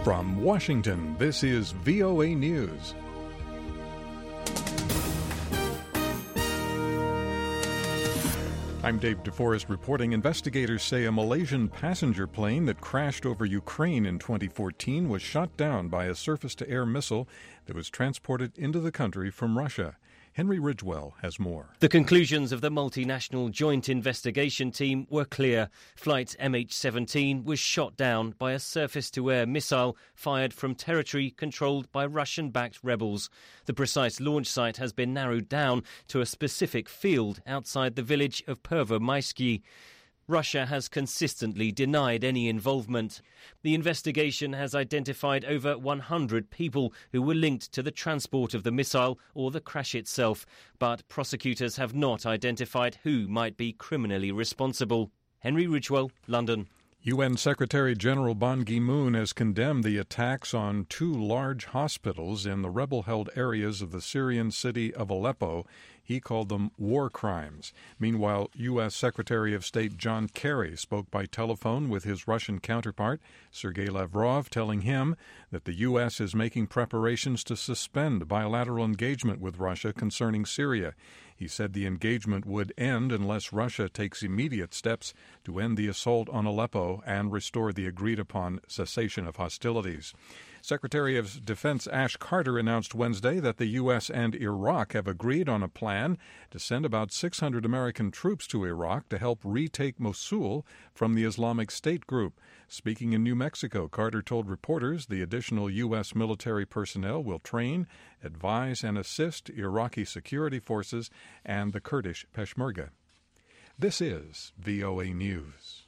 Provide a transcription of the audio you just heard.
From Washington, this is VOA News. I'm Dave DeForest reporting. Investigators say a Malaysian passenger plane that crashed over Ukraine in 2014 was shot down by a surface-to-air missile that was transported into the country from Russia. Henry Ridgwell has more. The conclusions of the multinational joint investigation team were clear. Flight MH17 was shot down by a surface-to-air missile fired from territory controlled by Russian-backed rebels. The precise launch site has been narrowed down to a specific field outside the village of Pervomaisky. Russia has consistently denied any involvement. The investigation has identified over 100 people who were linked to the transport of the missile or the crash itself, but prosecutors have not identified who might be criminally responsible. Henry Ridgwell, London. UN Secretary-General Ban Ki-moon has condemned the attacks on two large hospitals in the rebel-held areas of the Syrian city of Aleppo. He called them war crimes. Meanwhile, U.S. Secretary of State John Kerry spoke by telephone with his Russian counterpart, Sergei Lavrov, telling him that the U.S. is making preparations to suspend bilateral engagement with Russia concerning Syria. He said the engagement would end unless Russia takes immediate steps to end the assault on Aleppo and restore the agreed-upon cessation of hostilities. Secretary of Defense Ash Carter announced Wednesday that the U.S. and Iraq have agreed on a plan to send about 600 American troops to Iraq to help retake Mosul from the Islamic State group. Speaking in New Mexico, Carter told reporters the additional U.S. military personnel will train, advise, and assist Iraqi security forces and the Kurdish Peshmerga. This is VOA News.